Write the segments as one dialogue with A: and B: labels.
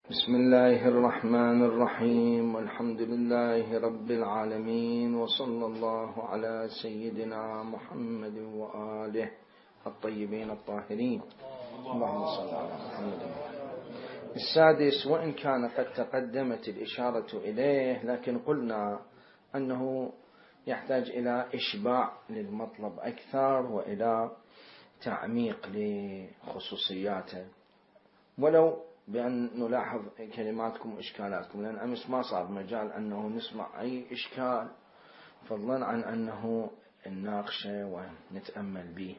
A: بسم الله الرحمن الرحيم، والحمد لله رب العالمين، وصلى الله على سيدنا محمد وآله الطيبين الطاهرين. اللهم صل على محمد. السادس، وإن كان قد تقدمت الإشارة إليه، لكن قلنا أنه يحتاج إلى إشباع للمطلب أكثر وإلى تعميق لخصوصياته، ولو بأن نلاحظ كلماتكم وإشكالاتكم، لأن أمس ما صار مجال أنه نسمع أي إشكال، فضلا عن أنه نناقشه ونتأمل به.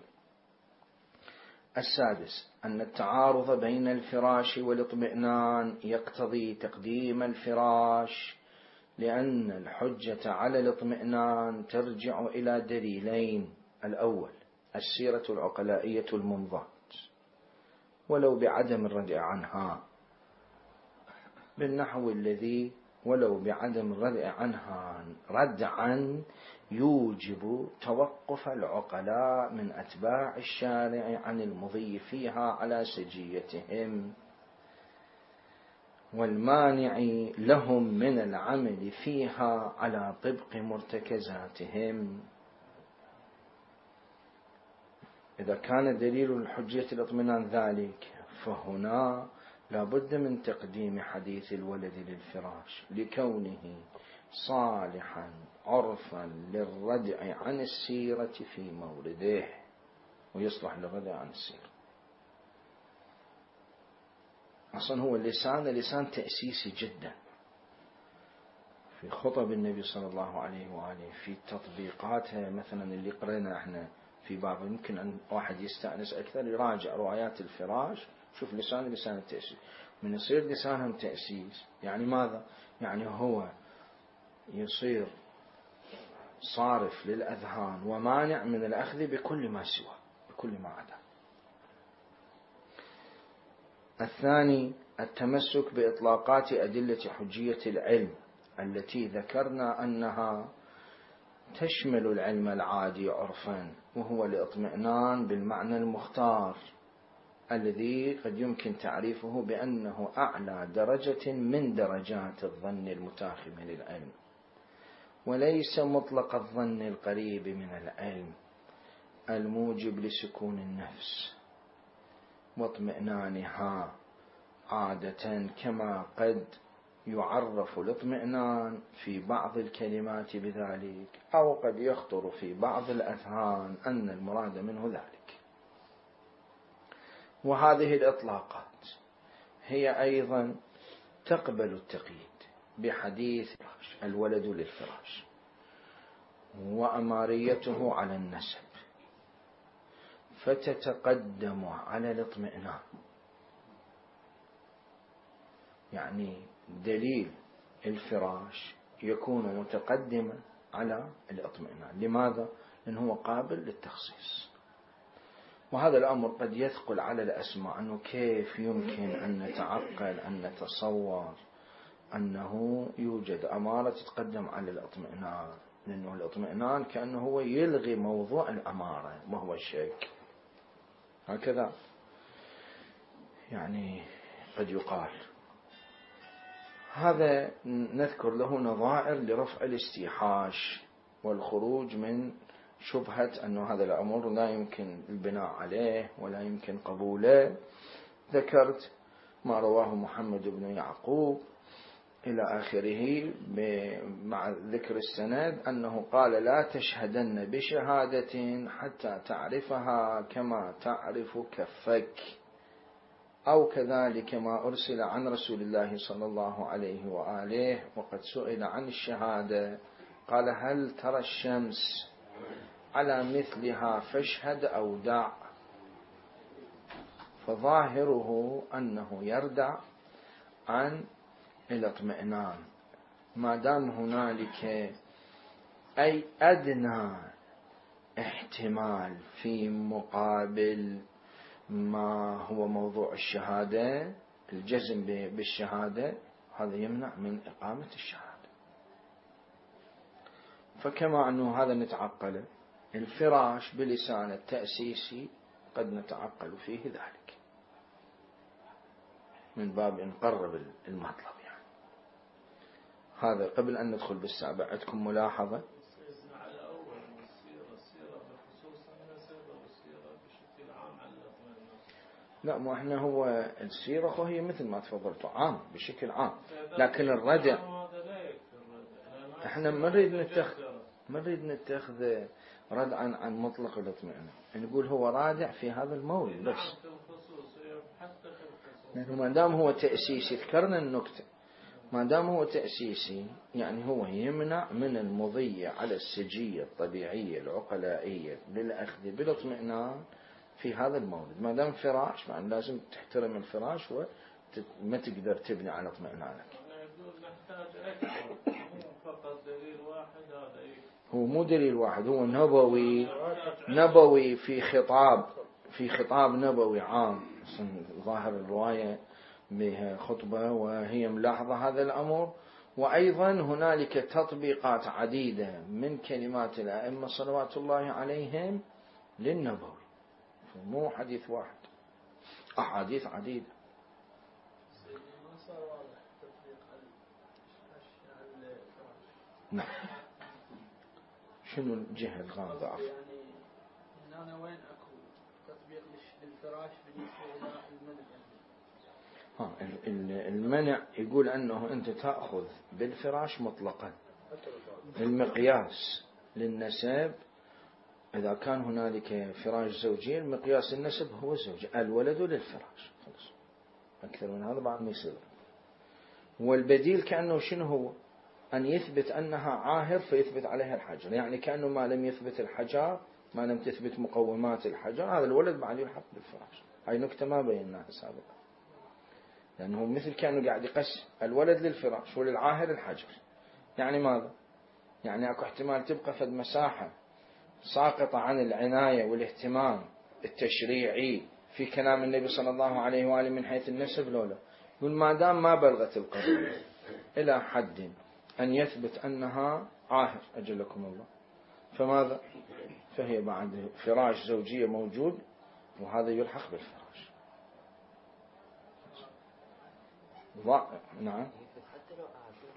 A: السادس، أن التعارض بين الفراش والاطمئنان يقتضي تقديم الفراش، لأن الحجة على الاطمئنان ترجع إلى دليلين: الأول السيرة العقلائية الممضاة، ولو بعدم الردع عنها، بالنحو الذي ولو بعدم الردع عنها ردعا يوجب توقف العقلاء من أتباع الشارع عن المضي فيها على سجيتهم، والمانع لهم من العمل فيها على طبق مرتكزاتهم. إذا كان دليل الحجية الاطمئنان ذلك، فهنا لا بد من تقديم حديث الولد للفراش، لكونه صالحا عرفا للردع عن السيرة في مورده، ويصلح للردع عن السيرة. أصلا هو لسان تأسيسي جدا في خطب النبي صلى الله عليه وآله، في تطبيقاتها، مثلا اللي قرأنا احنا في باب، يمكن أن واحد يستأنس أكثر يراجع روايات الفراش، شوف لسان التأسيس، من يصير لسانهم تأسيس يعني ماذا؟ يعني هو يصير صارف للأذهان ومانع من الأخذ بكل ما سوى، بكل ما عدا. الثاني، التمسك بإطلاقات أدلة حجية العلم التي ذكرنا أنها تشمل العلم العادي عرفا، وهو الاطمئنان بالمعنى المختار الذي قد يمكن تعريفه بأنه أعلى درجة من درجات الظن المتاخم للعلم، وليس مطلق الظن القريب من العلم الموجب لسكون النفس واطمئنانها عادة، كما قد يعرف الاطمئنان في بعض الكلمات بذلك، أو قد يخطر في بعض الأذهان أن المراد منه ذلك. وهذه الإطلاقات هي أيضا تقبل التقييد بحديث الولد للفراش وأماريته على النسب، فتتقدم على الاطمئنان. يعني دليل الفراش يكون متقدما على الاطمئنان. لماذا؟ لأنه قابل للتخصيص. وهذا الأمر قد يثقل على الأسماع، أنه كيف يمكن أن نتعقل أن نتصور أنه يوجد أمارة تتقدم على الاطمئنان، لأنه الاطمئنان كأنه هو يلغي موضوع الأمارة وهو الشك، هكذا يعني قد يقال. هذا نذكر له نظائر لرفع الاستيحاش والخروج من شبهة أن هذا الأمر لا يمكن البناء عليه ولا يمكن قبوله. ذكرت ما رواه محمد بن يعقوب إلى آخره مع ذكر السند، أنه قال: لا تشهدن بشهادة حتى تعرفها كما تعرف كفك، أو كذلك ما أرسل عن رسول الله صلى الله عليه وآله، وقد سئل عن الشهادة قال: هل ترى الشمس على مثلها فاشهد أو دع. فظاهره أنه يردع عن الاطمئنان ما دام هنالك أي أدنى احتمال في مقابل ما هو موضوع الشهادة، الجزم بالشهادة، هذا يمنع من إقامة الشهادة. فكما أنه هذا نتعقل الفراش بلسان التأسيسي، قد نتعقل فيه ذلك. من باب نقرب المطلب يعني. هذا قبل أن ندخل بالسابع. عندكم ملاحظة؟ لا، مو احنا هو السيرة وهي مثل ما تفضلتوا عام بشكل عام، لكن الردع احنا ما نريد نتخذ ردعا عن مطلق الاطمئنان، نقول هو رادع في هذا المولد بس، لأنه ما دام هو تأسيسي ذكرنا النكتة، ما دام هو تأسيسي يعني هو يمنع من المضي على السجية الطبيعية العقلائية للأخذ بالاطمئنان في هذا المولد. ما دام فراش يعني لازم تحترم الفراش وما تقدر تبني على اطمئنانك. هو مو دليل واحد، هو نبوي في خطاب نبوي عام. ظاهر الرواية بها خطبة وهي ملاحظة هذا الأمر، وأيضا هنالك تطبيقات عديدة من كلمات الأئمة صلوات الله عليهم للنبوي، مو حديث واحد، أحاديث عديدة. نعم. شنو الجهة الغامضة؟
B: يعني هنا وين أكو تطبيق للفراش بالنسبة إلى
A: المنع يقول أنه أنت تأخذ بالفراش مطلقا. المقياس للنسب إذا كان هنالك فراش زوجي، المقياس النسب هو الزوج، الولد للفراش خلاص، أكثر من هذا بعد ما يصير. والبديل كأنه شنو هو؟ أن يثبت أنها عاهر فيثبت عليها الحجر، يعني كأنه ما لم يثبت الحجر، ما لم تثبت مقومات الحجر، هذا الولد بعد يلحق بالفراش. هاي نكتة ما بيناها سابقا، لأنه مثل كأنه قاعد يقسم الولد للفراش وللعاهر الحجر. يعني ماذا؟ يعني أكو احتمال تبقى فد مساحة ساقطة عن العناية والاهتمام التشريعي في كلام النبي صلى الله عليه وآله من حيث النسب لولا. يقول ما دام ما بلغت القضية إلى حد أن يثبت أنها عاهر أجلكم الله، فماذا؟ فهي بعد فراش زوجية موجود، وهذا يلحق بالفراش. نعم.
C: حتى لو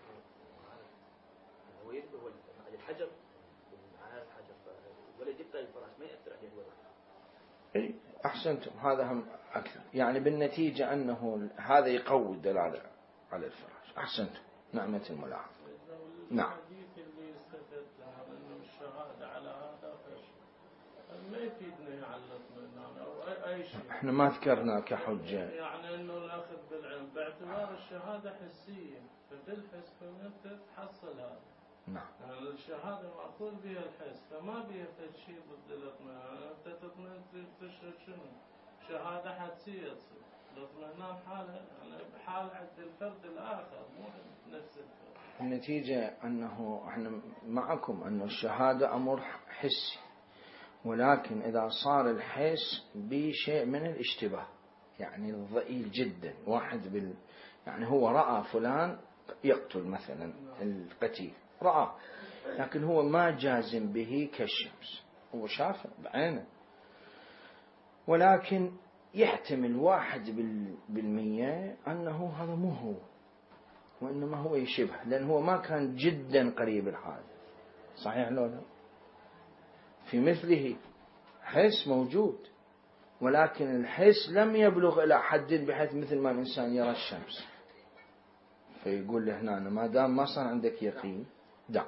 C: هو يبقى الحجر على الحجر، الولد يبقى الفراش ما يأثر عليه الولد.
A: إيه أحسنتم، هذا هم أكثر، يعني بالنتيجة أنه هذا يقوي الدلالة على الفراش. أحسنتم، نعمة الملاحظة. نعم.
D: اللي يستفاد انه الشهاده على هذا ما يفيدنا على الاطمئنان او اي شيء.
A: احنا ما ذكرنا كحجه
D: يعني انه الاخذ بالعلم باعتبار الشهاده حسيه، فبالحس فانت تحصل هذا.
A: نعم.
D: يعني الشهاده ماخوذ بها الحس، فما بها شيء ضد الاطمئنان. انت تطمئن تشهد شنو؟ شهاده حدسيه تصير. الاطمئنان حاله يعني حال عند الفرد الاخر مو نفس الفرد.
A: النتيجة أنه احنا معكم أنه الشهادة أمر حسي، ولكن إذا صار الحس بشيء من الاشتباه، يعني ضئيل جدا، واحد يعني هو رأى فلان يقتل مثلا القتيل، رأى، لكن هو ما جازم به كالشمس، هو شافه بعينه، ولكن يحتمل 1% أنه هذا مو هو، وإنما هو يشبه، لأن هو ما كان جدا قريب الحال. صحيح لو لا؟ في مثله حس موجود، ولكن الحس لم يبلغ إلى حد بحيث مثل ما الإنسان يرى الشمس، فيقول له هنا ما دام ما صار عندك يقين دع.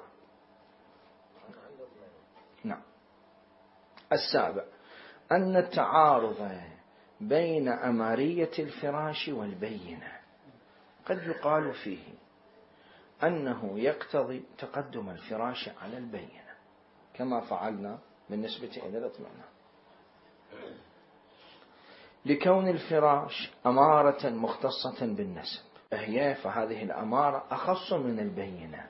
A: نعم. السابع أن التعارض بين أمارية الفراش والبينة قد يقال فيه أنه يقتضي تقدم الفراش على البينة، كما فعلنا بالنسبة إلى الاطمئنان، لكون الفراش أمارة مختصة بالنسب، فهذه الأمارة أخص من البينة،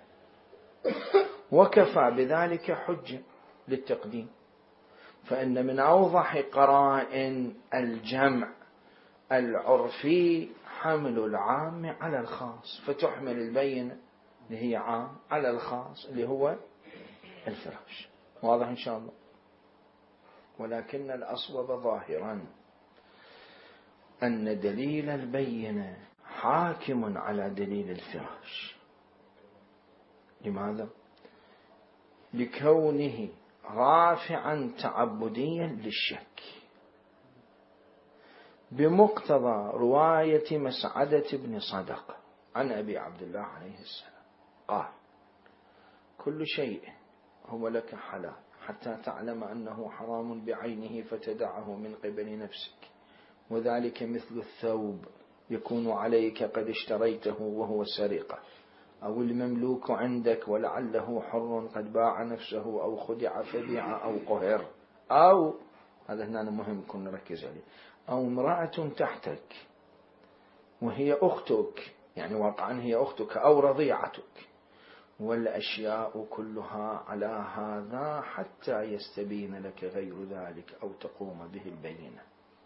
A: وكفى بذلك حجة للتقديم، فإن من أوضح قرائن الجمع العرفي حمل العام على الخاص، فتحمل البينة اللي هي عام على الخاص اللي هو الفراش. واضح إن شاء الله؟ ولكن الأصوب ظاهرا أن دليل البينة حاكم على دليل الفراش. لماذا؟ لكونه رافعا تعبديا للشك، بمقتضى رواية مسعدة بن صدقة عن أبي عبد الله عليه السلام قال: كل شيء هو لك حلال حتى تعلم أنه حرام بعينه فتدعه من قبل نفسك، وذلك مثل الثوب يكون عليك قد اشتريته وهو سرقة، أو المملوك عندك ولعله حر قد باع نفسه أو خدع فبيع أو قهر، أو هذا هنا مهم كنا نركز عليه، أو امرأة تحتك وهي أختك، يعني واقعا هي أختك أو رضيعتك، والأشياء كلها على هذا حتى يستبين لك غير ذلك أو تقوم به البينة.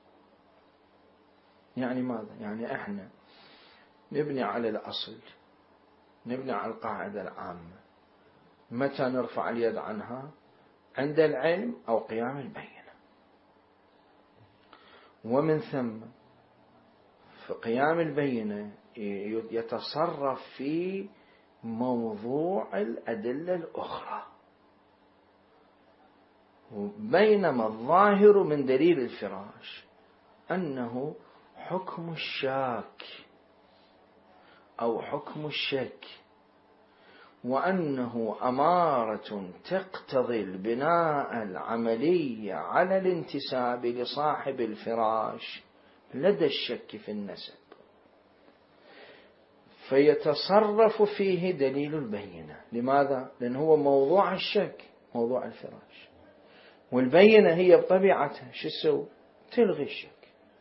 A: يعني ماذا؟ يعني احنا نبني على الأصل، نبني على القاعدة العامة، متى نرفع اليد عنها؟ عند العلم أو قيام البينة. ومن ثم في قيام البينة يتصرف في موضوع الأدلة الأخرى، بينما الظاهر من دليل الفراش أنه حكم الشاك أو حكم الشك، وأنه أمارة تقتضي البناء العملي على الانتساب لصاحب الفراش لدى الشك في النسب، فيتصرف فيه دليل البينة. لماذا؟ لأنه هو موضوع الشك، موضوع الفراش، والبينة هي بطبيعتها شو تسوي؟ تلغي الشك،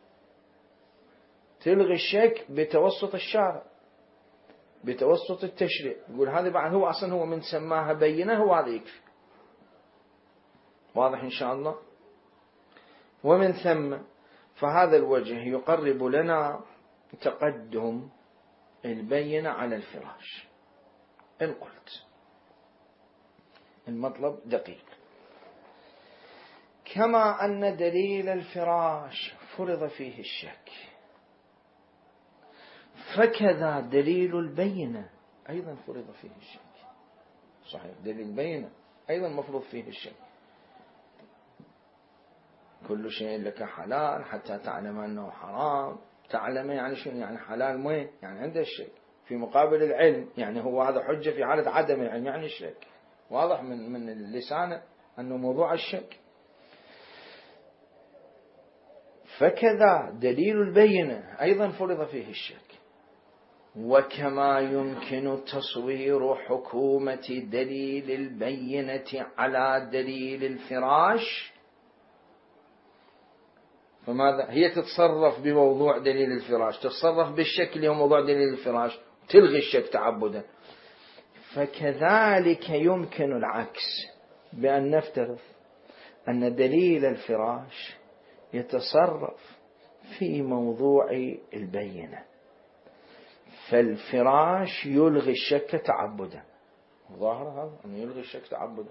A: تلغي الشك بتوسط الشارع، بتوسط التشريع، يقول هذا بعد هو أصلا هو من سماها بينة هو هذا يكفي. واضح إن شاء الله؟ ومن ثم فهذا الوجه يقرب لنا تقدم البينة على الفراش. إن قلت المطلب دقيق، كما أن دليل الفراش فرض فيه الشك، فكذا دليل البينة أيضا فرض فيه الشك. صحيح، دليل البينة أيضا مفروض فيه الشك. كل شيء لك حلال حتى تعلم أنه حرام. تعلم يعني شنو؟ يعني حلال مو يعني عنده الشك، في مقابل العلم، يعني هو هذا حجة في حالة عدم العلم، يعني الشك واضح من اللسان أنه موضوع الشك. فكذا دليل البينة أيضا فرض فيه الشك. وكما يمكن تصوير حكومة دليل البينة على دليل الفراش، فماذا؟ هي تتصرف بموضوع دليل الفراش، تتصرف بالشك اللي هو موضوع دليل الفراش، تلغي الشك تعبدا. فكذلك يمكن العكس، بأن نفترض أن دليل الفراش يتصرف في موضوع البينة، فالفراش يلغي الشك تعبدا. ظاهر هذا أنه يلغي الشك تعبدا.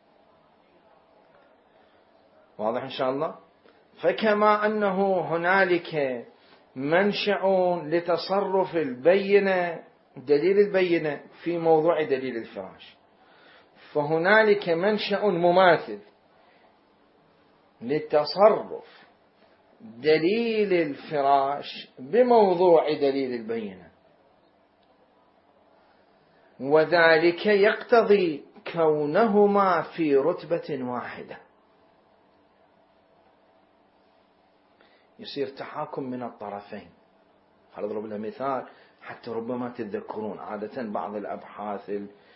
A: واضح إن شاء الله؟ فكما أنه هنالك منشأ لتصرف البينة، دليل البينة في موضوع دليل الفراش، فهنالك منشأ مماثل لتصرف دليل الفراش بموضوع دليل البينة، وذلك يقتضي كونهما في رتبة واحدة. يصير تحاكم من الطرفين. خل أضرب لها مثال حتى ربما تتذكرون. عادة بعض الأبحاث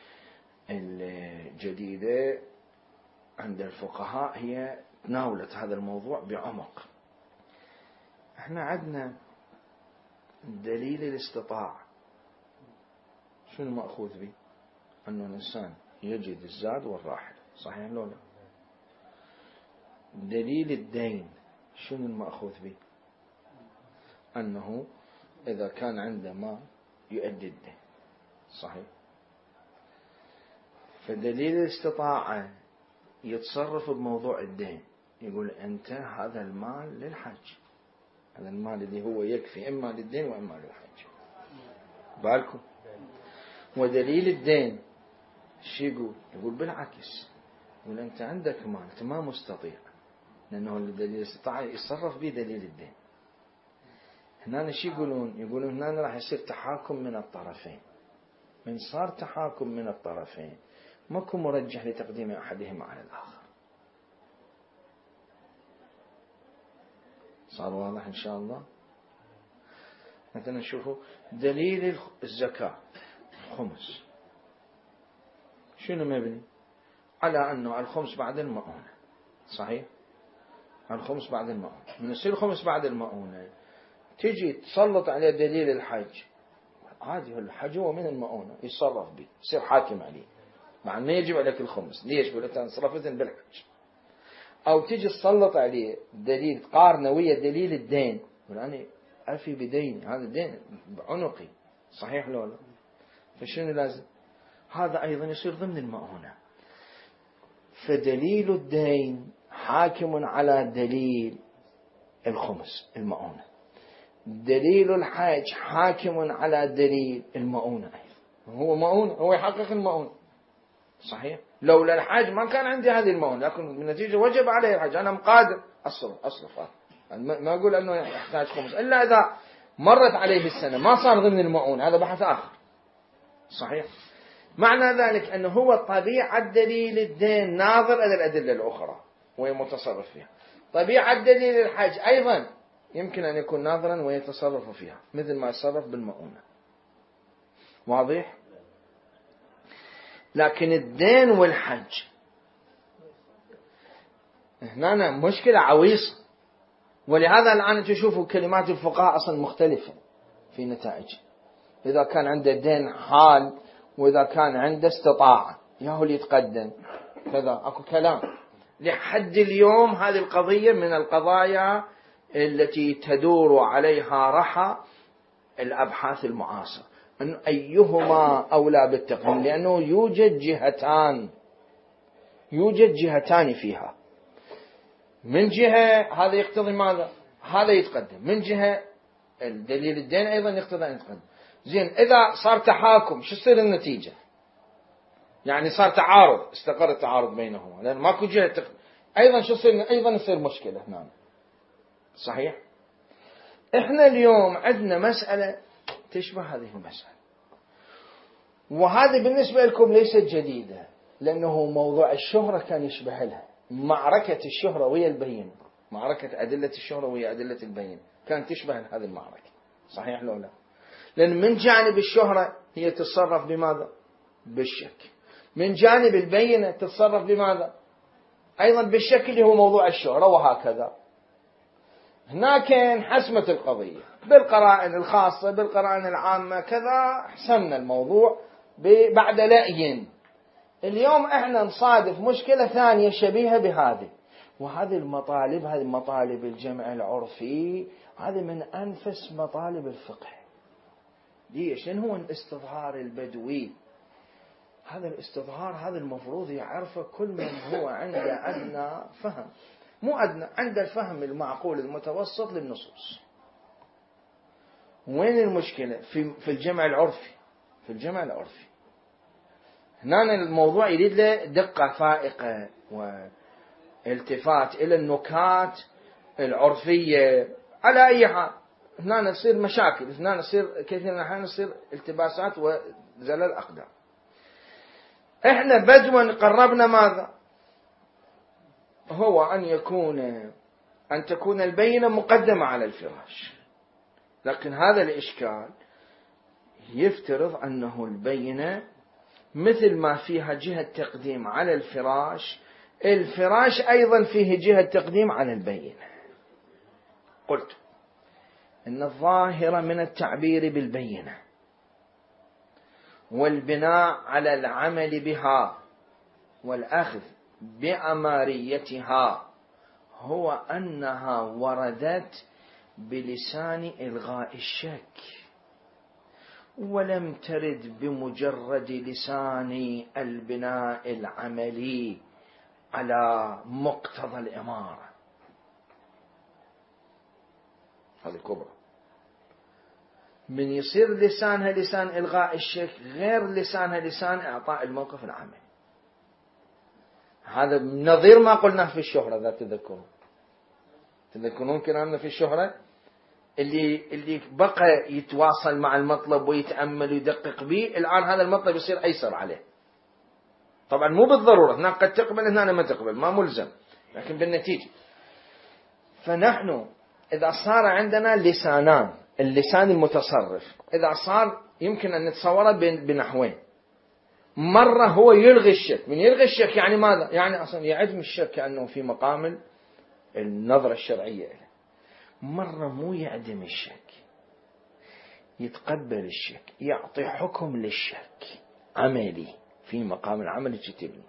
A: الجديدة عند الفقهاء هي تناولت هذا الموضوع بعمق. احنا عندنا دليل الاستطاعة، شنو مأخوذ به؟ أنه الإنسان يجد الزاد والراحل، صحيح لو لا؟ دليل الدين شنو المأخوذ به؟ أنه إذا كان عنده مال يؤدي الدين، صحيح؟ فدليل الاستطاعة يتصرف بموضوع الدين، يقول أنت هذا المال للحج، هذا المال اللي هو يكفي إما للدين وإما للحج، بالكم. ودليل الدين شو يقول؟ يقول بالعكس، يقول أنت عندك مال أنت ما مستطيع، لأنه الدليل الاستطاعة يتصرف به دليل الدين. هنا شو يقولون؟ يقولون هنا راح يصير تحاكم من الطرفين. من صار تحاكم من الطرفين ماكو مرجح لتقديم أحدهما على الآخر. صار واضح إن شاء الله؟ مثلا نشوفوا دليل الزكاة الخمس شنو مبني؟ على أنه الخمس بعد المؤونة، صحيح؟ الخمس بعد المؤونة. من يصير الخمس بعد المؤونة تجي تسلط عليه دليل الحج، عادي الحج هو من المؤونة يتصرف به، يصير حاكم عليه مع أنه يجب عليك الخمس. ليش؟ يقول أنت انصرفت بالحج. أو تجي تسلط عليه دليل تقارنه ويا دليل الدين، يقول أنا أفي بديني، هذا الدين بعنقي، صحيح لو لا؟ فشنو لازم؟ هذا أيضا يصير ضمن المؤونة. فدليل الدين حاكم على دليل الخمس المؤونة. دليل الحج حاكم على دليل المؤونة أيضا، هو مؤونة، هو يحقق المؤونة، صحيح؟ لولا الحج ما كان عندي هذه المؤونة، لكن بالنتيجة وجب عليه الحج، أنا مقادر أصرف ما أقول أنه يحتاج خمس إلا إذا مرت عليه السنة ما صار ضمن المؤونة، هذا بحث آخر، صحيح؟ معنى ذلك أنه هو طبيعة دليل الدين ناظر إلى الأدلة الأخرى وهي متصرف فيها. طبيعة دليل الحج أيضا يمكن أن يكون ناظرا ويتصرف فيها مثل ما يتصرف بالمؤونة. واضح؟ لكن الدين والحج هنا مشكلة عويصة، ولهذا الآن تشوفوا كلمات الفقهاء أصلا مختلفة في نتائج. إذا كان عنده دين حال وإذا كان عنده استطاعة ياهو اللي يتقدم كذا، أكو كلام. لحد اليوم هذه القضية من القضايا التي تدور عليها رحى الأبحاث المعاصرة، أن أيهما أولى بالتقديم، لأنه يوجد جهتان فيها. من جهة هذا يقتضي ماذا؟ هذا يتقدم، من جهة الدليل الدين أيضا يقتضي أن يتقدم. زين، إذا صار تحاكم شو تصير النتيجة؟ يعني صار تعارض، استقر التعارض بينهما لأن ماكو جهة أيضا شو يصير؟ أيضا يصير مشكلة هنا، صحيح؟ إحنا اليوم عندنا مسألة تشبه هذه المسألة، وهذه بالنسبة لكم ليست جديدة، لأنه موضوع الشهرة كان يشبه لها. معركة الشهرة ويا البين، معركة أدلة الشهرة ويا أدلة البين كانت تشبه هذه المعركة، صحيح لو لا؟ لأن من جانب الشهرة هي تتصرف بماذا؟ بالشك. من جانب البينة تتصرف بماذا؟ أيضا بالشك اللي هو موضوع الشهرة، وهكذا. هناك انحسمت القضية بالقرائن الخاصة بالقرائن العامة كذا، حسمنا الموضوع بعد لأي. اليوم احنا نصادف مشكلة ثانية شبيهة بهذه، وهذه المطالب، هذه مطالب الجمع العرفي، هذه من أنفس مطالب الفقه. ليش؟ لأن هو الاستظهار البدوي. هذا الاستظهار هذا المفروض يعرفه كل من هو عنده أدنى فهم، مو أدنى، عنده الفهم المعقول المتوسط للنصوص. وين المشكلة؟ في الجمع العرفي. في الجمع العرفي هنا الموضوع يريد له دقة فائقة والتفات إلى النكات العرفية. على أي حال هنا نصير مشاكل، هنا نصير كثير من الأحيان نصير التباسات وزلل أقدام. إحنا بدوا قربنا ماذا؟ هو أن تكون البينة مقدمة على الفراش، لكن هذا الإشكال يفترض أنه البينة مثل ما فيها جهة تقديم على الفراش أيضا فيه جهة تقديم على البينة. قلت إن الظاهر من التعبير بالبينة والبناء على العمل بها والأخذ بأماريتها هو أنها وردت بلسان إلغاء الشك، ولم ترد بمجرد لسان البناء العملي على مقتضى الإمارة. هذه كبرى. من يصير لسانها لسان إلغاء الشك غير لسانها لسان إعطاء الموقف العملي. هذا نظير ما قلناه في الشهرة، إذا تذكرون كلامنا في الشهرة، اللي بقى يتواصل مع المطلب ويتأمل ويدقق به، الآن هذا المطلب يصير أيسر عليه. طبعا مو بالضرورة، هناك قد تقبل هنا ما تقبل، ما ملزم، لكن بالنتيجة. فنحن إذا صار عندنا لسانان، اللسان المتصرف إذا صار يمكن أن نتصوره بنحوين. مرة هو يلغي الشك، من يلغي الشك يعني ماذا؟ يعني أصلا يعدم الشك كأنه في مقام النظرة الشرعية له. مرة مو يعدم الشك، يتقبل الشك، يعطي حكم للشك عملي في مقام العمل الجتبي،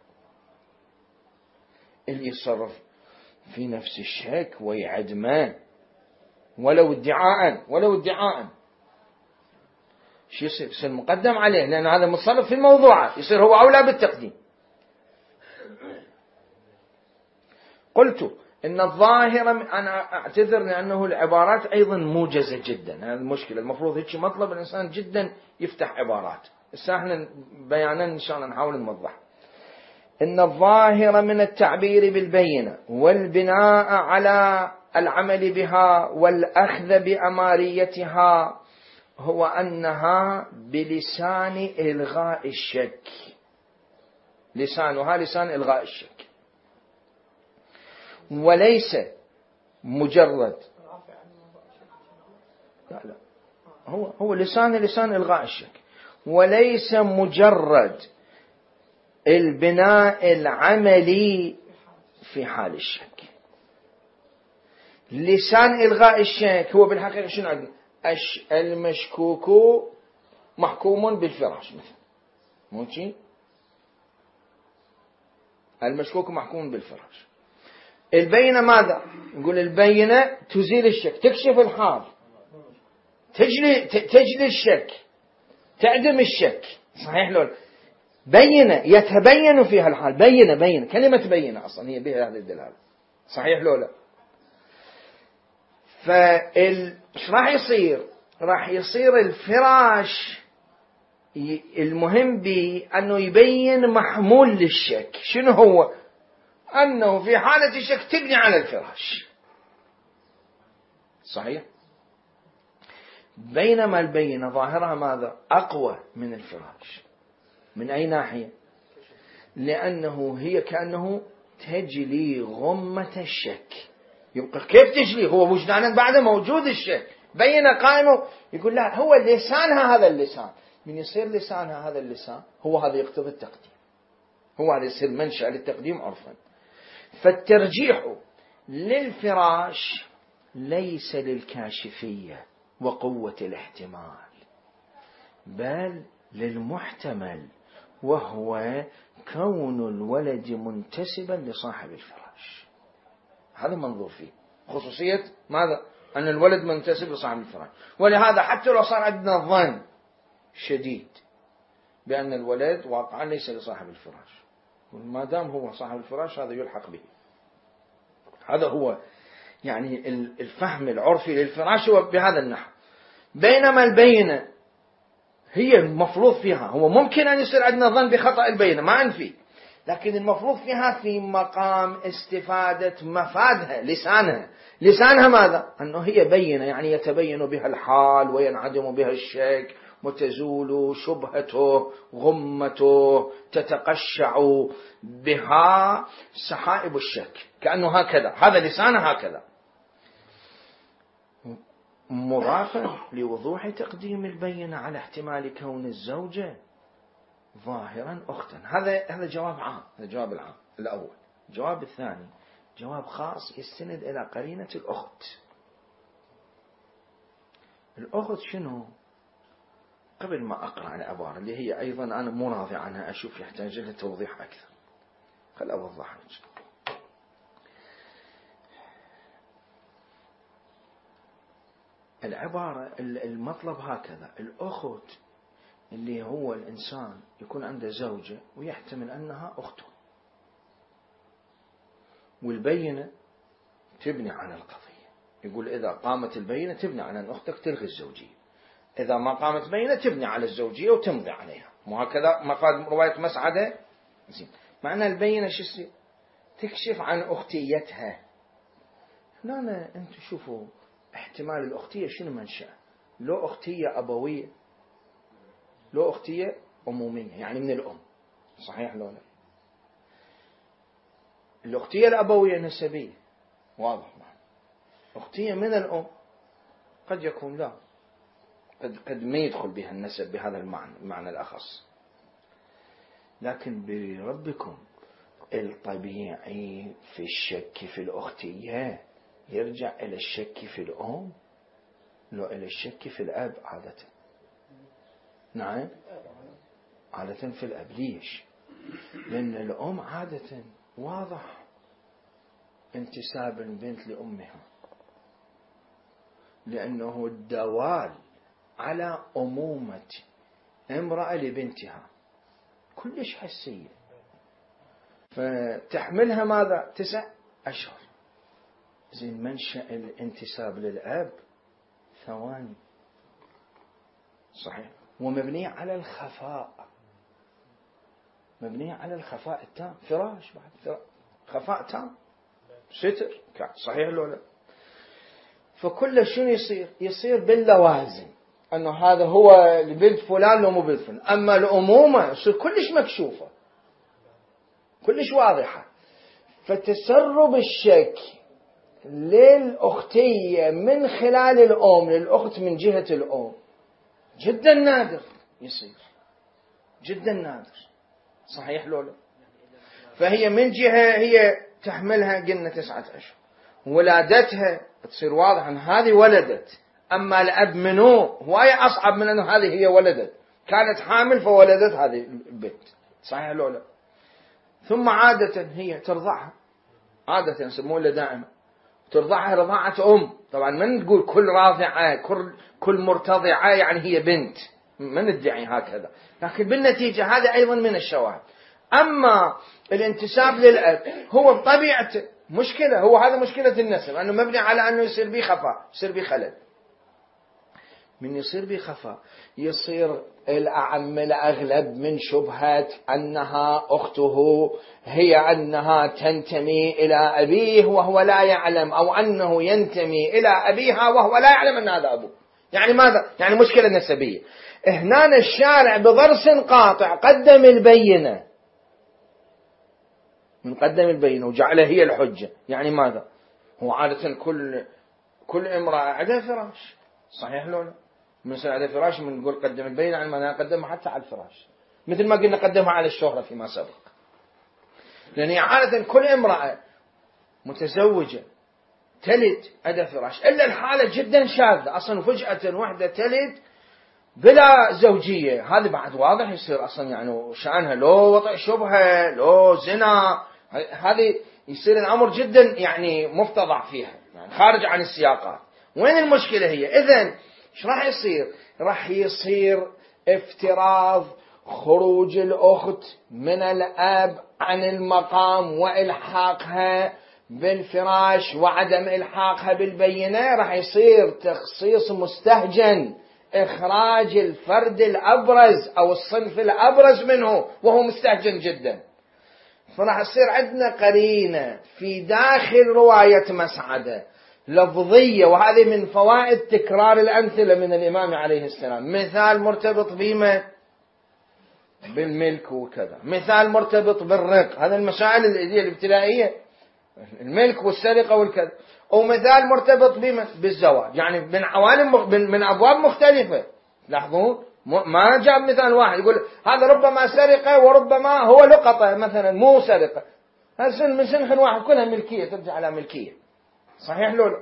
A: اللي يتصرف في نفس الشك ويعدمه ولو ادعاء شو يصير مقدم عليه، لأن هذا متصرف في الموضوع، يصير هو أولى بالتقديم. قلت إن الظاهر، أنا أعتذر لأنه العبارات أيضا موجزة جدا، هذه المشكلة. المفروض هيك مطلب الإنسان جدا يفتح عبارات، بس احنا بيانا إن شاء الله نحاول نوضح. إن الظاهر من التعبير بالبينة والبناء على العمل بها والأخذ بأماريتها هو أنها بلسان إلغاء الشك، لسانها لسان إلغاء الشك، وليس مجرد لا هو لسان إلغاء الشك، وليس مجرد البناء العملي في حال الشك. لسان إلغاء الشك هو بالحقيقة شنو عندنا؟ المشكوك محكوم بالفراش مثلا، مو شيء؟ المشكوك محكوم بالفراش. البينة ماذا؟ نقول البينة تزيل الشك، تكشف الحال، تجلي الشك، تعدم الشك. صحيح لو بينة يتبين فيها الحال، بينة كلمة بينة أصلا هي بها هذه الدلالة. صحيح لو لا؟ فإيش راح يصير؟ راح يصير الفراش المهم بأنه يبين محمول للشك. شنو هو؟ أنه في حالة الشك تبني على الفراش. صحيح؟ بينما البينة ظاهرها ماذا؟ أقوى من الفراش. من أي ناحية؟ لأنه هي كأنه تجلي غمة الشك. يبقى كيف تجلي؟ هو وجدانا بعد موجود الشك، بينة قائمة. يقول لا، هو لسانها هذا اللسان، من يصير لسانها هذا اللسان هو هذا يقتضي التقديم، هو هذا يصير منشأ للتقديم عرفا. فالترجيح للفراش ليس للكاشفية وقوة الاحتمال، بل للمحتمل، وهو كون الولد منتسبا لصاحب الفراش. هذا منظور فيه خصوصية ماذا؟ أن الولد منتسب لصاحب الفراش. ولهذا حتى لو صار عندنا ظن شديد بأن الولد واقعا ليس لصاحب الفراش، ما دام هو صاحب الفراش هذا يلحق به. هذا هو يعني الفهم العرفي للفراش هو بهذا النحو. بينما البينة هي المفروض فيها، هو ممكن أن يصير عندنا ظن بخطأ البينة، ما أنفي، لكن المفروض فيها في مقام استفادة مفادها، لسانها ماذا؟ أنه هي بينة، يعني يتبين بها الحال وينعدم بها الشك وتزول شبهته غمته، تتقشع بها سحائب الشك، كأنه هكذا، هذا لسانها هكذا، مضافا لوضوح تقديم البينة على احتمال كون الزوجة ظاهرا أختا. هذا جواب عام، هذا الجواب العام الأول. الجواب الثاني جواب خاص يستند إلى قرينة الأخت. الأخت شنو؟ قبل ما أقرأ العبارة اللي هي أيضا أنا مو راضي عنها، أشوف يحتاج لها توضيح أكثر، خل أوضح لك. العبارة المطلب هكذا: الأخت اللي هو الإنسان يكون عنده زوجة ويحتمل أنها أخته، والبينة تبني على القضية. يقول إذا قامت البينة تبني على أن أختك تلغي الزوجية. إذا ما قامت بينة تبني على الزوجية وتمضي عليها، مو هكذا مفاد رواية مسعدة؟ زين، معنى البينة شو يصير؟ تكشف عن أختيتها. هنا أنتم شوفوا احتمال الأختية شنو منشأ؟ لو أختية أبوية، لو أختية أمومية يعني من الأم، صحيح لو لا؟ الأختية الأبوية نسبية واضح، أختية من الأم قد يكون لا، قد ما يدخل بها النسب بهذا المعنى الأخص. لكن بربكم الطبيعي في الشك في الأختية يرجع إلى الشك في الأم، لو إلى الشك في الأب عادة. نعم عادة في الأب. ليش؟ لأن الأم عادة واضح انتساب البنت لأمها، لأنه الدوال على أمومة امرأة لبنتها كلش حسية، فتحملها ماذا؟ 9 أشهر. زين، منشأ الانتساب للأب ثواني، صحيح، ومبنية على الخفاء، مبنية على الخفاء التام، فراش بعد خفاء تام، ستر، صحيح لو لا؟ فكل شنو يصير باللوازم، أنه هذا هو البنت فلان لو مو بنت فلان. أما الأمومة يصير كلش مكشوفة، كلش واضحة. فتسرب الشك للأختية من خلال الأم للأخت من جهة الأم جدا نادر، يصير جدا نادر، صحيح لو لا؟ فهي من جهة هي تحملها قلنا 9 أشهر، ولادتها تصير واضح أن هذه ولدت. أما الأب منو هواية أصعب من أنه هذه هي ولدت، كانت حامل فولدت هذه البنت، صحيح لو لا؟ ثم عادة هي ترضعها، عادة يسمونه دائما ترضعها رضاعة أم. طبعا من نقول كل راضعة كل مرتضعة يعني هي بنت، ما ندعي هكذا، لكن بالنتيجة هذا أيضا من الشواهد. أما الانتساب للأب هو بطبيعته مشكلة، هو هذا مشكلة النسب، أنه مبني على أنه يصير به خفاء، يصير به خلل. من يصير به خفاء يصير الأعم الأغلب من شبهة أنها أخته هي أنها تنتمي إلى أبيه وهو لا يعلم، أو أنه ينتمي إلى أبيها وهو لا يعلم أن هذا أبوه. يعني ماذا؟ يعني مشكلة نسبية. هنا الشارع بضرس قاطع قدم البينة، من قدم البينة وجعلها هي الحجة. يعني ماذا؟ هو عادة كل امرأة عندها فراش، صحيح لو لا؟ من سنة عندها فراش من نقول قدم البينة، عن ما نقدمها حتى على الفراش، مثل ما قلنا قدمها على الشهرة فيما سبق. لأن عادة كل امرأة متزوجة تلد عندها فراش، إلا الحالة جدا شاذة أصلا وفجأة وحدة تلد بلا زوجية، هذا بعد واضح يصير أصلا يعني شأنها لو وضع شبهة لو زنا، هذه يصير الأمر جدا يعني مفتضح فيها، يعني خارج عن السياقات. وين المشكلة هي؟ إذن إيش راح يصير؟ راح يصير افتراض خروج الأخت من الأب عن المقام وإلحاقها بالفراش وعدم إلحاقها بالبينة، راح يصير تخصيص مستهجن، إخراج الفرد الأبرز أو الصنف الأبرز منه وهو مستهجن جدا. فراح يصير عندنا قرينة في داخل رواية مسعدة لفظية، وهذه من فوائد تكرار الأمثلة من الإمام عليه السلام. مثال مرتبط بما بالملك وكذا، مثال مرتبط بالرق، هذا المسائل الابتدائية، الملك والسرقة والكذا، ومثال مرتبط بما بالزواج، يعني من عوالم من أبواب مختلفة. لاحظون ما جاب مثال واحد يقول هذا ربما سرقة وربما هو لقطة مثلا مو سرقة، هذا من سنخ واحد كلها ملكية ترجع على ملكية، صحيح لولا؟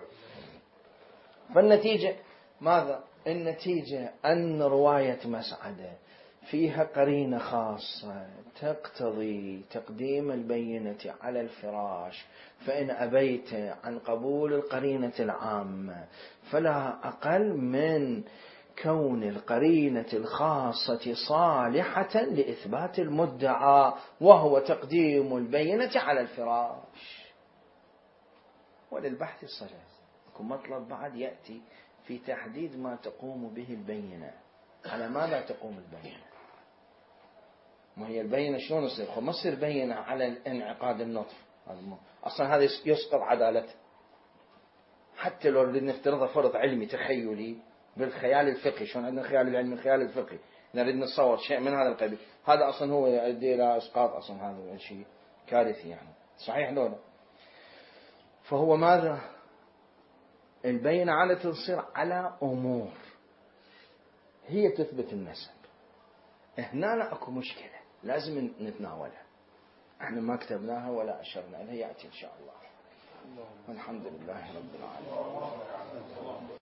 A: فالنتيجة ماذا؟ النتيجة أن رواية مسعدة فيها قرينة خاصة تقتضي تقديم البينة على الفراش، فإن أبيت عن قبول القرينة العامة فلا أقل من كون القرينة الخاصة صالحة لإثبات المدعى وهو تقديم البينة على الفراش. وللبحث الصلاة مطلب بعد يأتي في تحديد ما تقوم به البينة. على ماذا تقوم البينة؟ ما هي البينة شلون يصير؟ ما تصير بينة على انعقاد النطف، أصلا هذا يسقط عدالته. حتى لو نريد نفترض فرض علمي تخيلي بالخيال الفقهي، شلون عندنا الخيال العلمي الخيال الفقهي، نريد نتصور شيء من هذا القبيل، هذا أصلا هو يؤدي إلى إسقاط، أصلا هذا شيء كارثي يعني، صحيح لو لا؟ فهو ماذا؟ البينة عادة تصير على أمور هي تثبت النسب. هنا لا أكو مشكلة لازم نتناولها، احنا ما كتبناها ولا أشرنا إليها، يأتي إن شاء الله. والحمد لله رب العالمين.